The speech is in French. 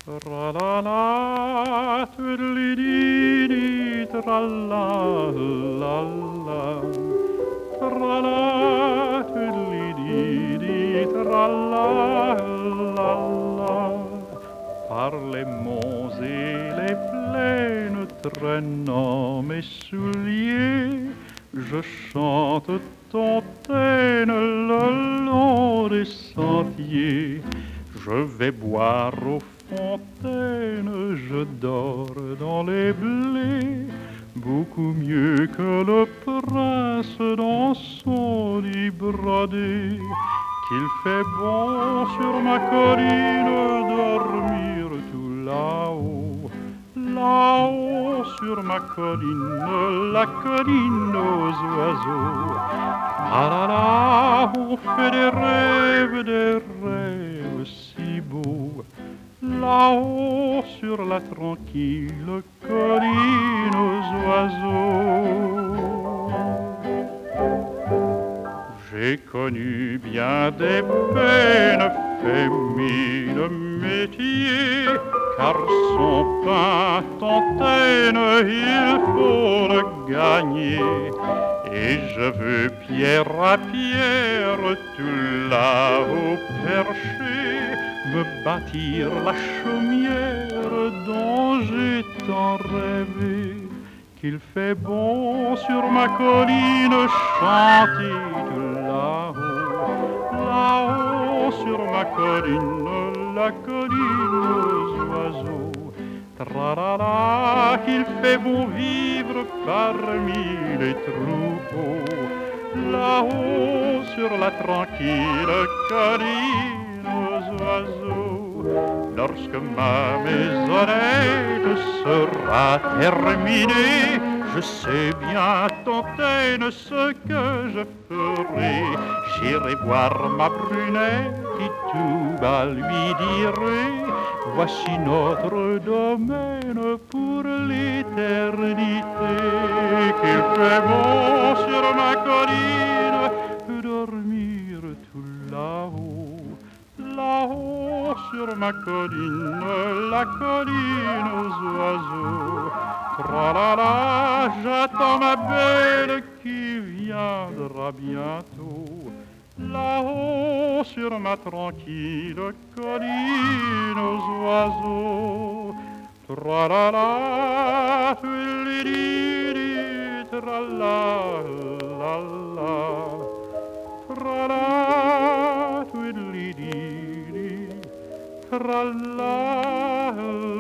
Tra-la-la, twiddly-dee-dee, tra-la-la-la. Tra-la, twiddly-dee-dee, tra-la-la-la. Par les monts et les plaines traînant mes souliers, je chante ton thème le long des sentiers. Je vais boire aux fontaines, je dors dans les blés, beaucoup mieux que le prince dans son lit brodé. Qu'il fait bon sur ma colline dormir tout là-haut, là-haut sur ma colline, la colline aux oiseaux. Ah là là, on fait des rêves si beaux, là-haut sur la tranquille colline aux oiseaux. J'ai connu bien des peines, fait mille métiers, car son pain tentaine, il faut le gagner. Et je veux pierre à pierre, tout là-haut perché, me bâtir la chaumière dont j'ai tant rêvé. Qu'il fait bon sur ma colline chanter tout là-haut, là-haut sur ma colline, la colline aux oiseaux. Tra-la-la, qu'il fait bon vivre parmi les troupeaux, là-haut sur la tranquille colline aux oiseaux. Lorsque ma maisonnette sera terminée, je sais bien, Tontaine, ce que je ferai. J'irai voir ma brunette et tout bas lui dirai: voici notre domaine pour l'éternité. Qu'il fait bon sur ma colline dormir tout là-haut, là-haut sur ma colline, la colline aux oiseaux. Tra-la-la, j'attends ma belle qui viendra bientôt, là-haut sur ma tranquille colline aux oiseaux. Tra-la-la, twiddly-dee, tra-la-la-la. Tra-la, twiddly-dee, tra-la-la.